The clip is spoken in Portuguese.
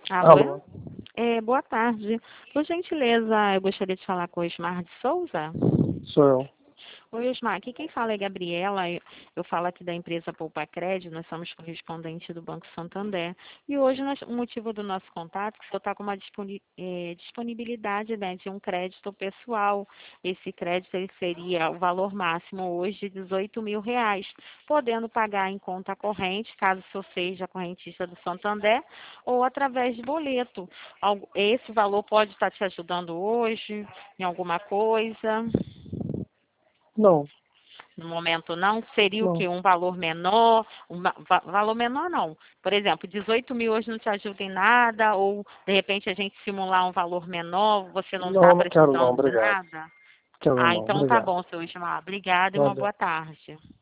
Alô? Alô? Boa tarde. Por gentileza, eu gostaria de falar com o Osmar de Souza. Sou eu. Oi, Osmar. Aqui quem fala é Gabriela. Eu falo aqui da empresa Poupa Crédito. Nós somos correspondentes do Banco Santander. E hoje o motivo do nosso contato é que o senhor está com uma disponibilidade, né, de um crédito pessoal. Esse crédito ele seria o valor máximo hoje de R$ 18.000, podendo pagar em conta corrente, caso o senhor seja correntista do Santander, ou através de boleto. Esse valor pode estar te ajudando hoje em alguma coisa? Não, No momento não, seria o não. quê? Um valor menor? Valor menor não. Por exemplo, 18.000 hoje não te ajuda em nada, ou de repente a gente simular um valor menor, você não está Não, não quero não, precisando de obrigado. nada? Quero Ah, não, então tá obrigado. bom, seu Ismar. Obrigada e uma Valeu. boa tarde.